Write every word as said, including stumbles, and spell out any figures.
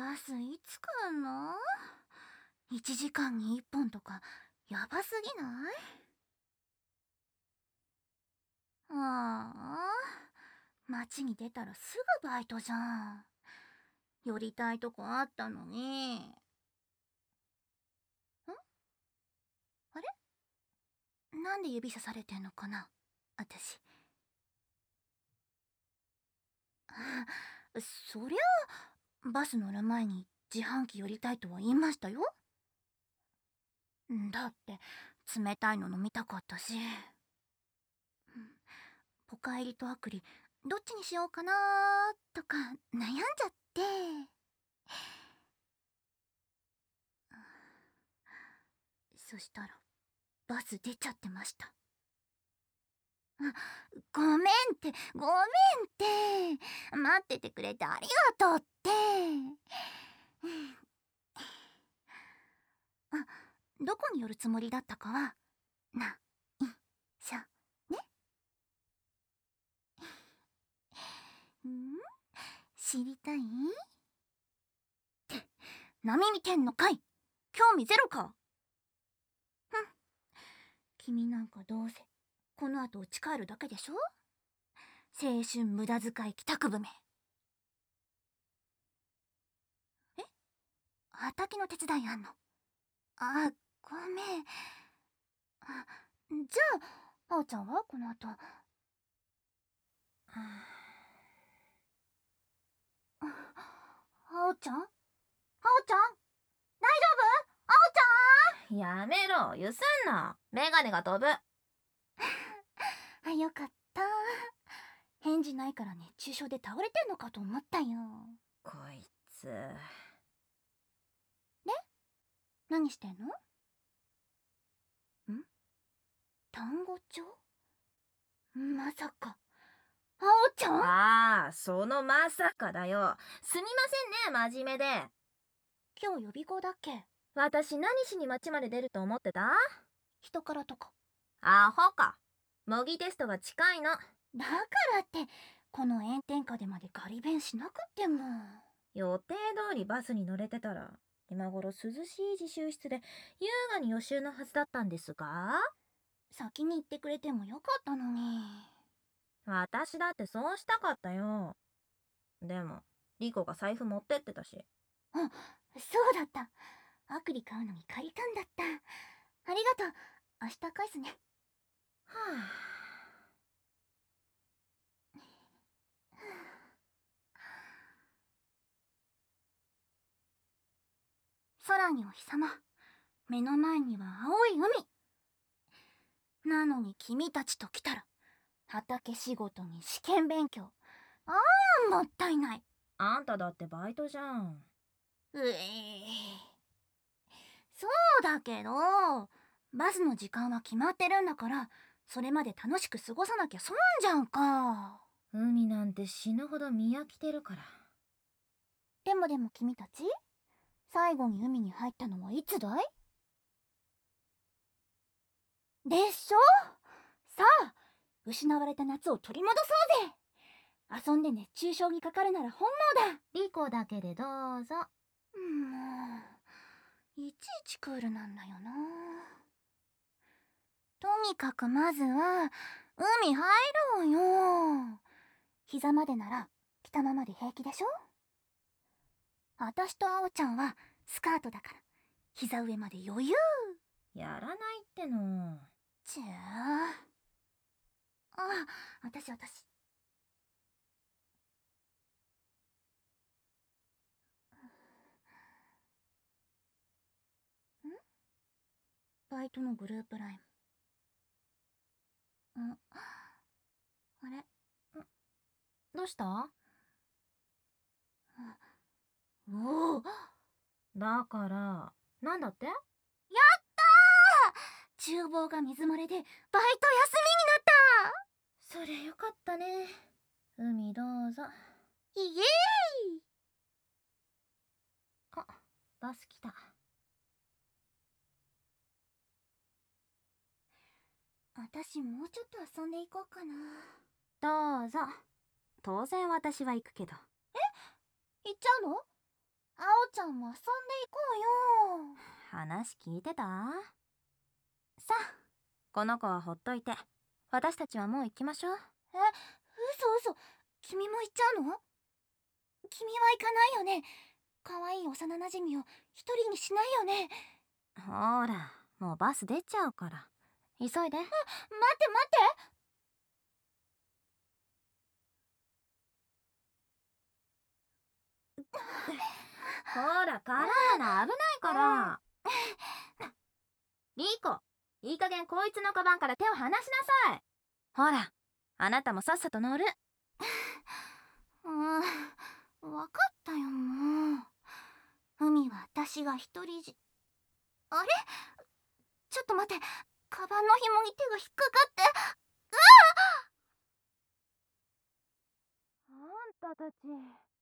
バスいつ来んの？ いち 時間にいっぽんとかやばすぎない？ああ、街に出たらすぐバイトじゃん。寄りたいとこあったのに。ん？あれ？なんで指さされてんのかな私。あ、そりゃバス乗る前に自販機寄りたいとは言いましたよ。だって冷たいの飲みたかったし。ポカエリとアクリどっちにしようかなとか悩んじゃって。そしたらバス出ちゃってました。あ、ごめんってごめんって待っててくれてありがとうって。あ、どこに寄るつもりだったかはないしょね。ん？知りたい？って波見てんのかい？興味ゼロか。ふん、君なんかどうせこの後家帰るだけでしょ。青春無駄遣い帰宅部め。え？畑の手伝いあんの？あ、ごめん。あ、じゃああおちゃんはこの後。あおちゃん、あおちゃん大丈夫？あおちゃん。 やめろ、ゆすんな。メガネが飛ぶ。 あ、よかった。返事ないから熱中症で倒れてんのかと思ったよ。 こいつ。 で、何してんの？ん？単語帳？まさかあおちゃん？ ああ、そのまさかだよ。すみませんね、真面目で。 今日予備校だっけ？ 私何しに街まで出ると思ってた？ 人からとか。 アホか。模擬テストが近いの。 だからってこの炎天下でまでガリ勉しなくっても。 予定通りバスに乗れてたら今頃涼しい自習室で優雅に予習のはずだったんですが。 先に言ってくれてもよかったのに。 私だってそうしたかったよ。でもリコが財布持ってってたし。 うん、そうだった。アクリ買うのに借りたんだった。ありがとう。明日返すね。 はあ。 空にお日様、目の前には青い海。なのに君たちと来たら畑仕事に試験勉強。ああ、もったいない。 あんただってバイトじゃん。 うえー、そうだけどバスの時間は決まってるんだから、それまで楽しく過ごさなきゃ損じゃんか。 海なんて死ぬほど見飽きてるから。 でもでも君たち最後に海に入ったのはいつだい？でしょ。さあ失われた夏を取り戻そうぜ。遊んで熱中症にかかるなら本望だ。 リコだけでどうぞ。 もういちいちクールなんだよな。とにかくまずは海入ろうよ。膝までなら着たままで平気でしょ。私とあおちゃんはスカートだから膝上まで余裕。 やらないっての。 ちゅー。あ、私私。ん？バイトのグループライン。ん？あれ？ どうした？ おお。 だから、なんだって？やったー！厨房が水漏れでバイト休みになった。 そりゃよかったね。海どうぞ。 イエーイ。 あ、バス来た。 私もうちょっと遊んでいこうかな。 どうぞ。当然私は行くけど。 え？行っちゃうの？あおちゃんも遊んでいこうよ。 話聞いてた？さあ、この子はほっといて、私たちはもう行きましょう。 え、嘘嘘。君も行っちゃうの？君は行かないよね。可愛い幼なじみを一人にしないよね。 ほら、もうバス出ちゃうから。急いで。あ、待って待って。ほら、絡むな、危ないから。リコ、いい加減こいつのカバンから手を離しなさい。ほら、あなたもさっさと乗る。 うん、分かったよ、もう。海は私が一人じ。あれ？ちょっと待って、カバンの紐に手が引っかかって。うわ！ あんたたち、